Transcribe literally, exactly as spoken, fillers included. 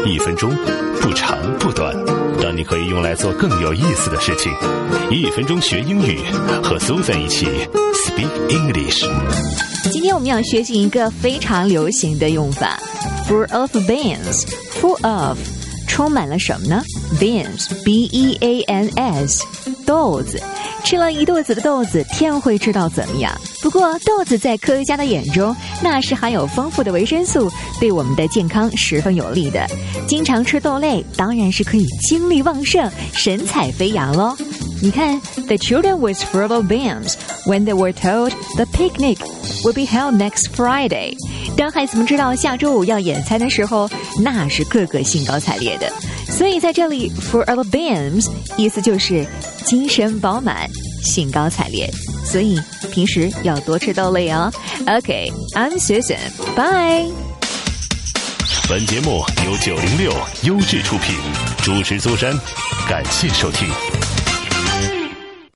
一分钟不长不短，让你可以用来做更有意思的事情。一分钟学英语，和苏珊一起 Speak English。 今天我们要学习一个非常流行的用法 Full of beans。 Full of 充满了什么呢？ Beans B E A N S 豆子，吃了一肚子的豆子，天会知道怎么样。不过豆子在科学家的眼中，那是含有丰富的维生素，对我们的健康十分有利的。经常吃豆类，当然是可以精力旺盛、神采飞扬咯。你看 The children was full of beans when they were told the picnic will be held next Friday。 当孩子们知道下周五要野餐的时候，那是个个兴高采烈的。所以在这里 full of beans 意思就是精神饱满、兴高采烈，所以平时要多吃豆类哦。 OK, I'm Susan, bye。 本节目由九零六优质出品，主持苏珊，感谢收听。